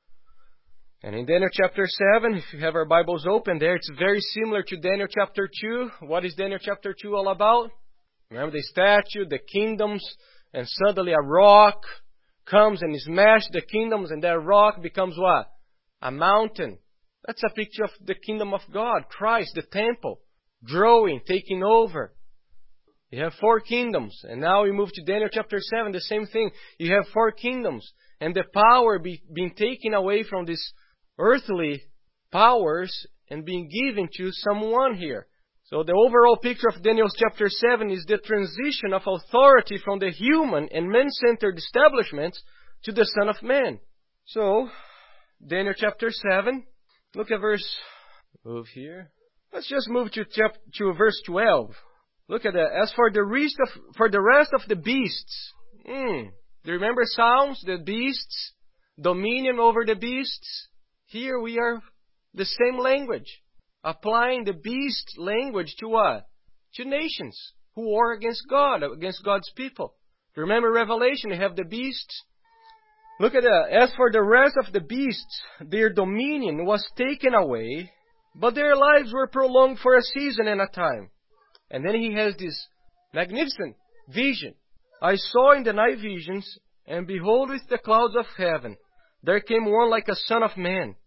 And in Daniel chapter 7, if you have our Bibles open there, it's very similar to Daniel chapter 2. What is Daniel chapter 2 all about? Remember the statue, the kingdoms, and suddenly a rock comes and smashes the kingdoms, and that rock becomes what? A mountain. That's a picture of the kingdom of God, Christ, the temple, growing, taking over. You have 4 kingdoms, and now we move to Daniel chapter 7, the same thing. You have 4 kingdoms, and the power being taken away from these earthly powers and being given to someone here. So the overall picture of Daniel chapter 7 is the transition of authority from the human and man-centered establishments to the Son of Man. So, Daniel chapter 7, look at verse, move here. Let's just move to verse 12. Look at that. As for the rest of the beasts, do you remember Psalms, the beasts, dominion over the beasts? Here we are the same language. Applying the beast language to what? To nations who war against God, against God's people. Remember Revelation, you have the beasts. Look at that. As for the rest of the beasts, their dominion was taken away, but their lives were prolonged for a season and a time. And then he has this magnificent vision. I saw in the night visions, and behold with the clouds of heaven, there came one like a son of man.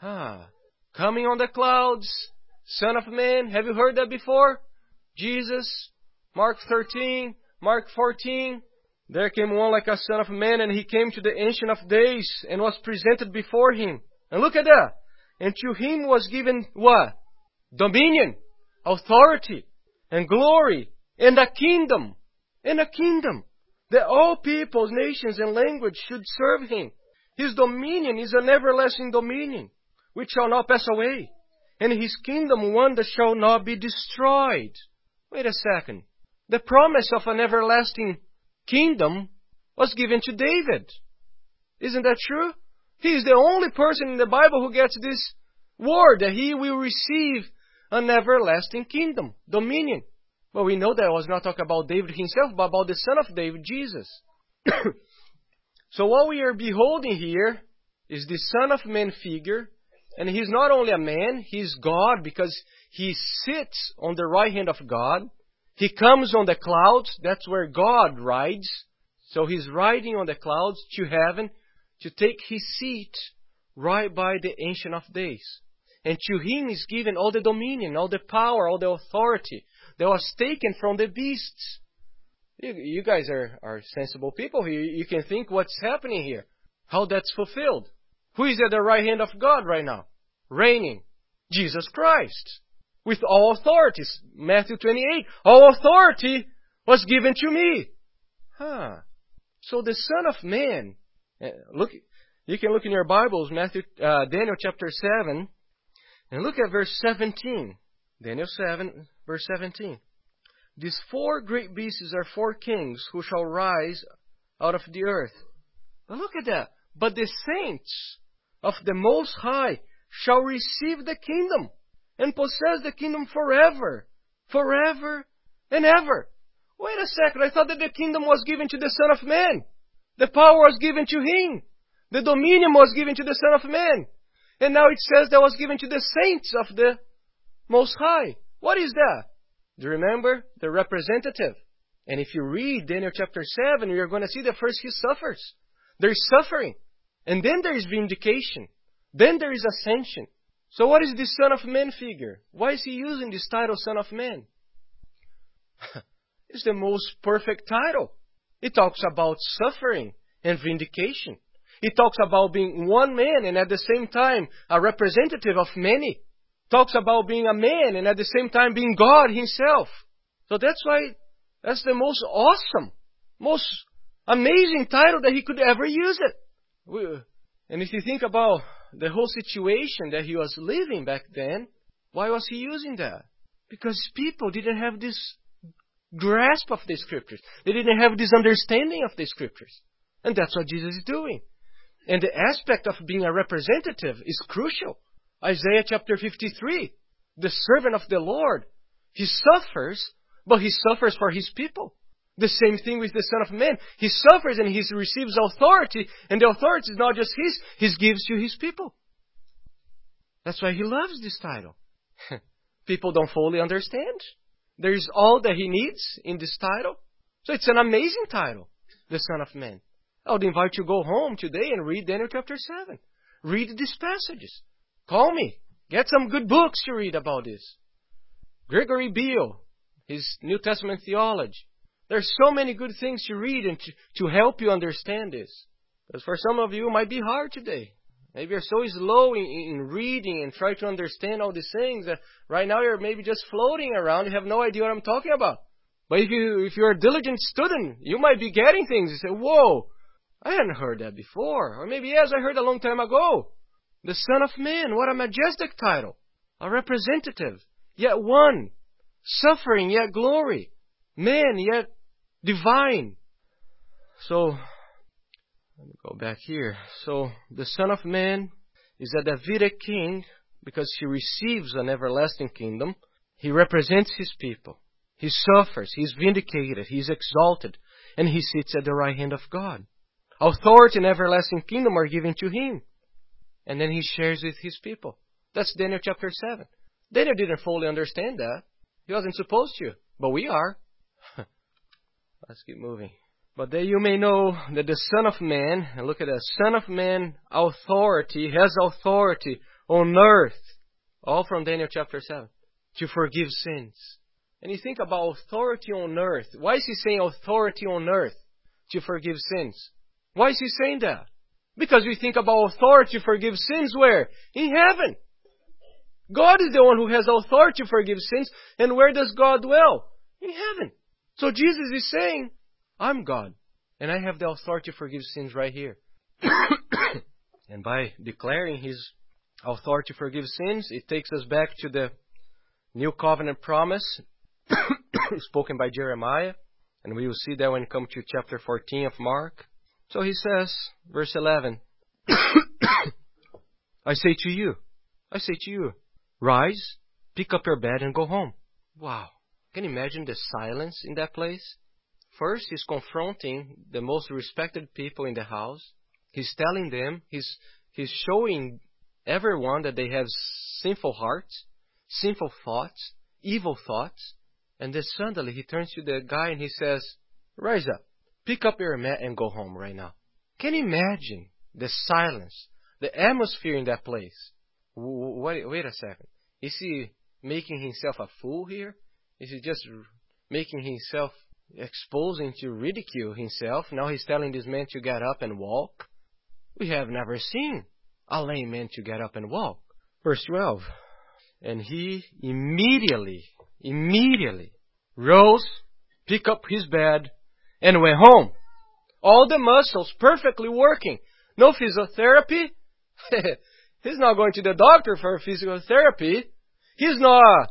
Coming on the clouds, Son of Man. Have you heard that before? Jesus, Mark 13, Mark 14. There came one like a son of man, and he came to the Ancient of Days and was presented before him. And look at that. And to him was given what? Dominion, authority, and glory, and a kingdom. And a kingdom. That all peoples, nations, and language should serve him. His dominion is an everlasting dominion, which shall not pass away. And his kingdom one that shall not be destroyed. Wait a second. The promise of an everlasting kingdom was given to David. Isn't that true? He is the only person in the Bible who gets this word, that he will receive an everlasting kingdom, dominion. But we know that I was not talking about David himself, but about the son of David, Jesus. So what we are beholding here is the Son of Man figure. And he's not only a man, he's God, because he sits on the right hand of God. He comes on the clouds. That's where God rides. So he's riding on the clouds to heaven to take his seat right by the Ancient of Days. And to him is given all the dominion, all the power, all the authority that was taken from the beasts. You guys are sensible people here. You can think what's happening here. How that's fulfilled. Who is at the right hand of God right now? Reigning. Jesus Christ. With all authorities. Matthew 28. All authority was given to me. So the Son of Man. Look, you can look in your Bibles, Daniel chapter 7. And look at verse 17. Daniel 7, verse 17. These four great beasts are four kings who shall rise out of the earth. But look at that. But the saints of the Most High shall receive the kingdom and possess the kingdom forever, forever and ever. Wait a second. I thought that the kingdom was given to the Son of Man. The power was given to him. The dominion was given to the Son of Man. And now it says that was given to the saints of the Most High. What is that? Do you remember? The representative. And if you read Daniel chapter 7, you're going to see that first he suffers. There is suffering. And then there is vindication. Then there is ascension. So what is the Son of Man figure? Why is he using this title, Son of Man? It's the most perfect title. It talks about suffering and vindication. It talks about being one man and at the same time a representative of many. Talks about being a man and at the same time being God himself. So that's why that's the most awesome, most amazing title that he could ever use it. And if you think about the whole situation that he was living back then, why was he using that? Because people didn't have this grasp of the Scriptures. They didn't have this understanding of the Scriptures. And that's what Jesus is doing. And the aspect of being a representative is crucial. Isaiah chapter 53, the servant of the Lord, he suffers, but he suffers for his people. The same thing with the Son of Man. He suffers and he receives authority, and the authority is not just his, he gives to his people. That's why he loves this title. People don't fully understand. There is all that he needs in this title. So it's an amazing title, the Son of Man. I would invite you to go home today and read Daniel chapter 7. Read these passages. Call me. Get some good books to read about this. Gregory Beale, his New Testament theology. There's so many good things to read and to help you understand this. Because for some of you, it might be hard today. Maybe you're so slow in reading and trying to understand all these things that right now you're maybe just floating around. You have no idea what I'm talking about. But if you're a diligent student, you might be getting things. You say, whoa, I hadn't heard that before. Or maybe, yes, I heard a long time ago. The Son of Man, what a majestic title. A representative, yet one. Suffering, yet glory. Man, yet divine. So, let me go back here. So, the Son of Man is a Davidic king because he receives an everlasting kingdom. He represents his people. He suffers. He's vindicated. He's exalted. And he sits at the right hand of God. Authority and everlasting kingdom are given to him. And then he shares with his people. That's Daniel chapter 7. Daniel didn't fully understand that. He wasn't supposed to. But we are. Let's keep moving. But that you may know that the Son of Man, and look at that, Son of Man authority, has authority on earth. All from Daniel chapter 7. To forgive sins. And you think about authority on earth. Why is he saying authority on earth? to forgive sins. Why is He saying that? Because we think about authority to forgive sins where? In heaven. God is the one who has authority to forgive sins. And where does God dwell? In heaven. So Jesus is saying, I'm God. And I have the authority to forgive sins right here. And by declaring His authority to forgive sins, it takes us back to the new covenant promise spoken by Jeremiah. And we will see that when we come to chapter 14 of Mark. So he says, verse 11, I say to you, rise, pick up your bed and go home. Wow. Can you imagine the silence in that place? First, he's confronting the most respected people in the house. He's telling them, he's showing everyone that they have sinful hearts, sinful thoughts, evil thoughts. And then suddenly he turns to the guy and he says, rise up, pick up your mat and go home right now. Can you imagine the silence, the atmosphere in that place? Wait a second. Is he making himself a fool here? Is he just making himself, exposing to ridicule himself? Now he's telling this man to get up and walk? We have never seen a lame man to get up and walk. Verse 12. And he immediately rose, picked up his bed, and went home. All the muscles perfectly working. No physiotherapy. He's not going to the doctor for physical therapy. He's not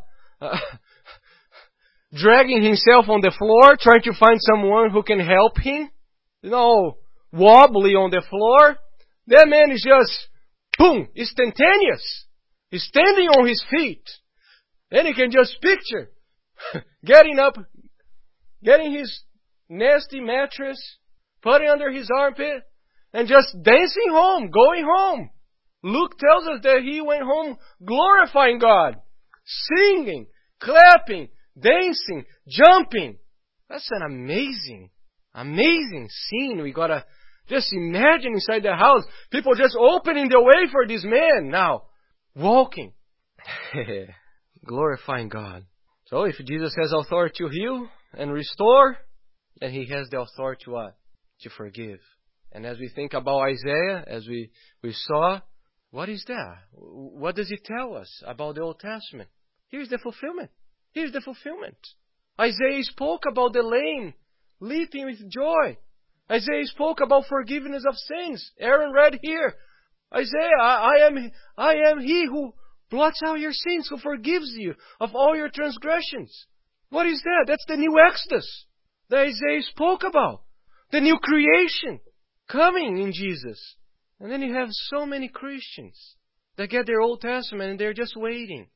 dragging himself on the floor, trying to find someone who can help him. Wobbly on the floor. That man is just, boom, instantaneous. He's standing on his feet. And you can just picture getting up, getting his nasty mattress, putting under his armpit, and just dancing home, going home. Luke tells us that he went home glorifying God, singing, clapping, dancing, jumping. That's an amazing scene. We gotta just imagine inside the house, people just opening the way for this man now, walking, glorifying God. So if Jesus has authority to heal and restore, then He has the authority to what? To forgive. And as we think about Isaiah, as we saw, what is that? What does it tell us about the Old Testament? Here's the fulfillment. Isaiah spoke about the lame leaping with joy. Isaiah spoke about forgiveness of sins. Aaron read here. Isaiah, I am He who blots out your sins, who forgives you of all your transgressions. What is that? That's the new Exodus that Isaiah spoke about. The new creation coming in Jesus. And then you have so many Christians that get their Old Testament and they're just waiting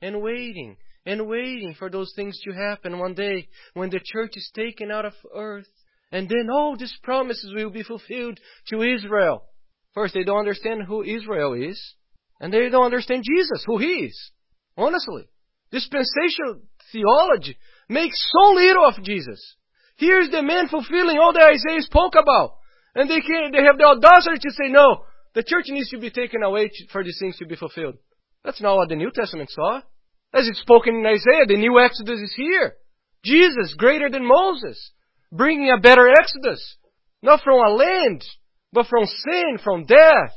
for those things to happen one day when the church is taken out of earth. And then all these promises will be fulfilled to Israel. First, they don't understand who Israel is. And they don't understand Jesus, who He is. Honestly. Dispensational theology makes so little of Jesus. Here's the man fulfilling all that Isaiah spoke about. And they have the audacity to say, no, the church needs to be taken away for these things to be fulfilled. That's not what the New Testament saw. As it's spoken in Isaiah, the new Exodus is here. Jesus, greater than Moses, bringing a better Exodus. Not from a land, but from sin, from death.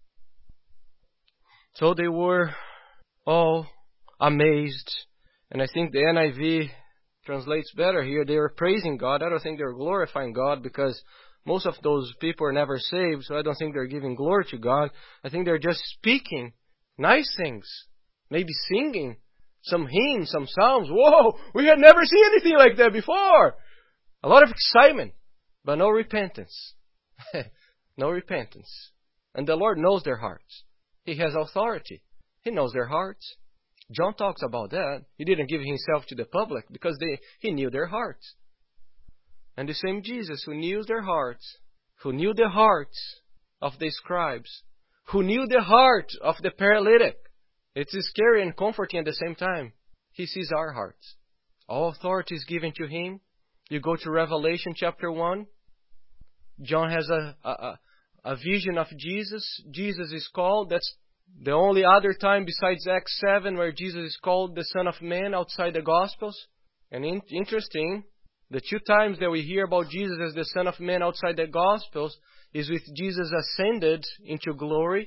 So they were all amazed. And I think the NIV translates better here. They were praising God. I don't think they were glorifying God because most of those people are never saved. So I don't think they're giving glory to God. I think they're just speaking nice things. Maybe singing some hymns, some psalms. Whoa, we had never seen anything like that before. A lot of excitement, but no repentance. No repentance. And the Lord knows their hearts. He has authority. He knows their hearts. John talks about that. He didn't give Himself to the public because He knew their hearts. And the same Jesus who knew their hearts, who knew the hearts of the scribes, who knew the heart of the paralytic. It's scary and comforting at the same time. He sees our hearts. All authority is given to Him. You go to Revelation chapter 1. John has a vision of Jesus. Jesus is called. That's the only other time besides Acts 7 where Jesus is called the Son of Man outside the Gospels. And interesting, The 2 times that we hear about Jesus as the Son of Man outside the Gospels is with Jesus ascended into glory.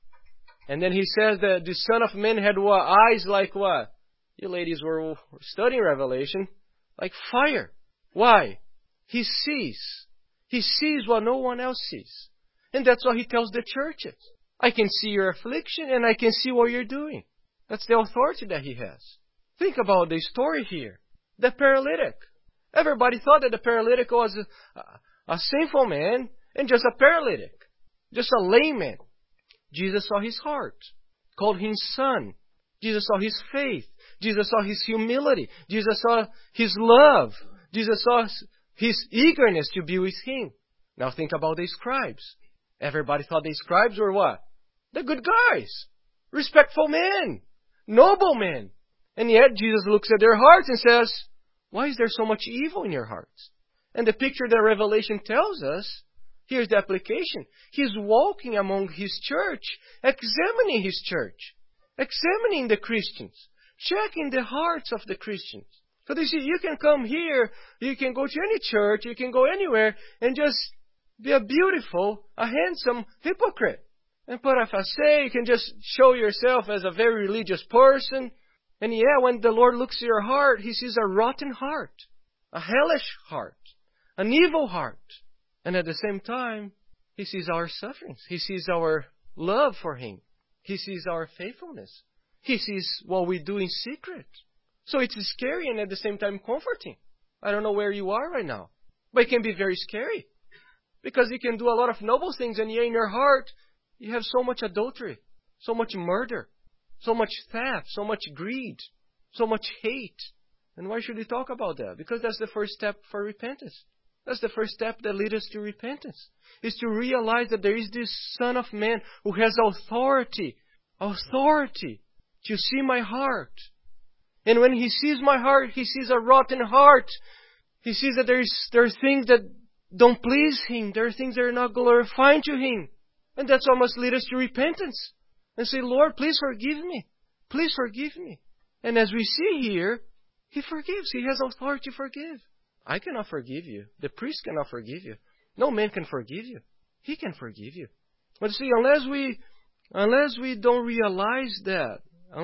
And then he says that the Son of Man had what? Eyes like what? You ladies were studying Revelation. Like fire. Why? He sees. He sees what no one else sees. And that's what he tells the churches. I can see your affliction and I can see what you're doing. That's the authority that he has. Think about the story here. The paralytic. Everybody thought that the paralytic was a sinful man and just a paralytic. Just a layman. Jesus saw his heart. Called him son. Jesus saw his faith. Jesus saw his humility. Jesus saw his love. Jesus saw his eagerness to be with him. Now think about the scribes. Everybody thought the scribes were what? The good guys. Respectful men. Noble men. And yet Jesus looks at their hearts and says, why is there so much evil in your hearts? And the picture that Revelation tells us, here's the application. He's walking among his church, examining his church, examining the Christians, checking the hearts of the Christians. So you see, you can come here, you can go to any church, you can go anywhere and just be a beautiful, a handsome hypocrite. And put a facade, you can just show yourself as a very religious person. And yeah, when the Lord looks at your heart, He sees a rotten heart, a hellish heart, an evil heart. And at the same time, He sees our sufferings. He sees our love for Him. He sees our faithfulness. He sees what we do in secret. So it's scary and at the same time comforting. I don't know where you are right now, but it can be very scary. Because you can do a lot of noble things and yet in your heart, you have so much adultery, so much murder, so much theft, so much greed, so much hate. And why should we talk about that? Because that's the first step for repentance. That's the first step that leads us to repentance. Is to realize that there is this Son of Man who has authority to see my heart. And when He sees my heart, He sees a rotten heart. He sees that there are things that don't please Him. There are things that are not glorifying to Him. And that's what must lead us to repentance. And say, Lord, please forgive me. Please forgive me. And as we see here, He forgives. He has authority to forgive. I cannot forgive you. The priest cannot forgive you. No man can forgive you. He can forgive you. But see, unless we don't realize that,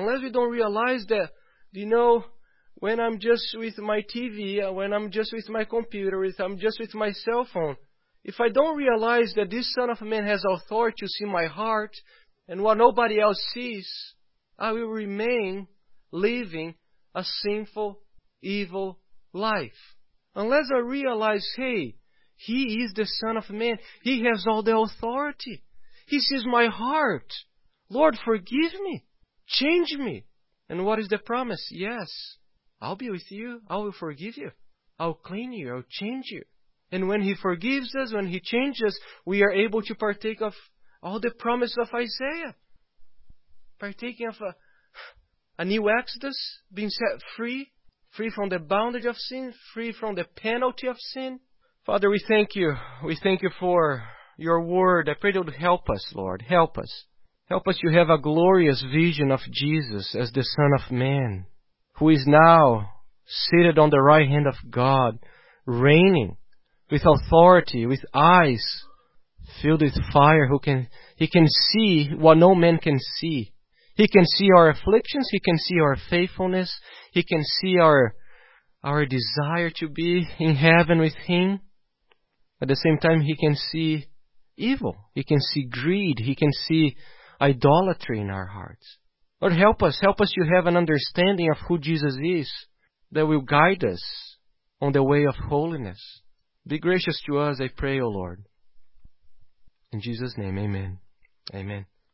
when I'm just with my TV, when I'm just with my computer, I'm just with my cell phone, if I don't realize that this Son of Man has authority to see my heart and what nobody else sees, I will remain living a sinful, evil life. Unless I realize, hey, He is the Son of Man. He has all the authority. He sees my heart. Lord, forgive me. Change me. And what is the promise? Yes, I'll be with you. I will forgive you. I'll clean you. I'll change you. And when He forgives us, when He changes us, we are able to partake of all the promise of Isaiah. Partaking of a new exodus, being set free from the bondage of sin, free from the penalty of sin. Father, we thank You. We thank You for Your word. I pray that you would help us, Lord. Help us. Help us to have a glorious vision of Jesus as the Son of Man, who is now seated on the right hand of God, reigning with authority, with eyes filled with fire. He can see what no man can see. He can see our afflictions. He can see our faithfulness. He can see our desire to be in heaven with Him. At the same time, He can see evil. He can see greed. He can see idolatry in our hearts. Lord, help us. Help us to have an understanding of who Jesus is that will guide us on the way of holiness. Be gracious to us, I pray, O Lord. In Jesus' name, amen. Amen.